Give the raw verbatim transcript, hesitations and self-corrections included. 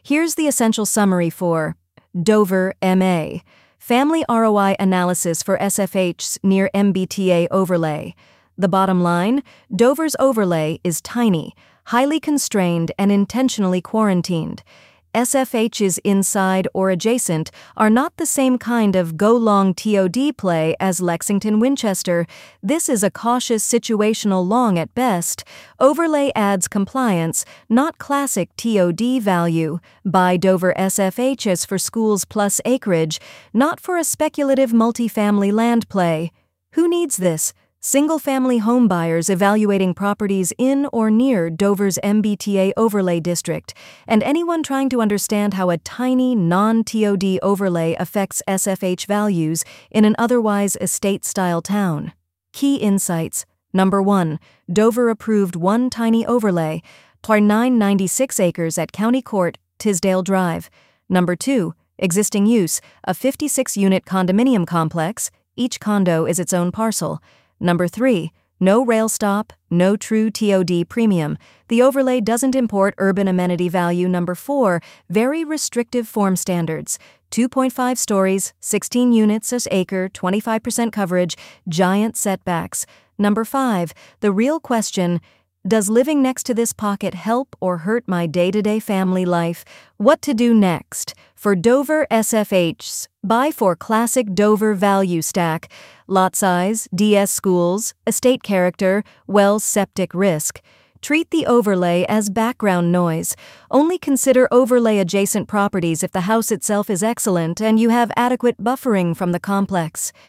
Here's the essential summary for Dover, M A. Family R O I analysis for S F H's near M B T A overlay. The bottom line, Dover's overlay is tiny, highly constrained, and intentionally quarantined. S F H's inside or adjacent are not the same kind of go-long T O D play as Lexington Winchester. This is a cautious situational long at best. Overlay adds compliance, not classic T O D value. Buy Dover S F H's for schools plus acreage, not for a speculative multifamily land play. Who needs this? Single-family homebuyers evaluating properties in or near Dover's M B T A overlay district, and anyone trying to understand how a tiny non-T O D overlay affects S F H values in an otherwise estate-style town. Key insights. Number one, Dover approved one tiny overlay, nine hundred ninety-six acres at County Court, Tisdale Drive. Number two, existing use, a fifty-six unit condominium complex. Each condo is its own parcel. Number three, no rail stop, no true T O D premium. The overlay doesn't import urban amenity value. Number four, very restrictive form standards. two point five stories, sixteen units per acre, twenty-five percent coverage, giant setbacks. Number five, the real question, does living next to this pocket help or hurt my day-to-day family life? What to do next? For Dover S F H's, buy for classic Dover value stack, lot size, D S schools, estate character, well septic risk. Treat the overlay as background noise. Only consider overlay adjacent properties if the house itself is excellent and you have adequate buffering from the complex.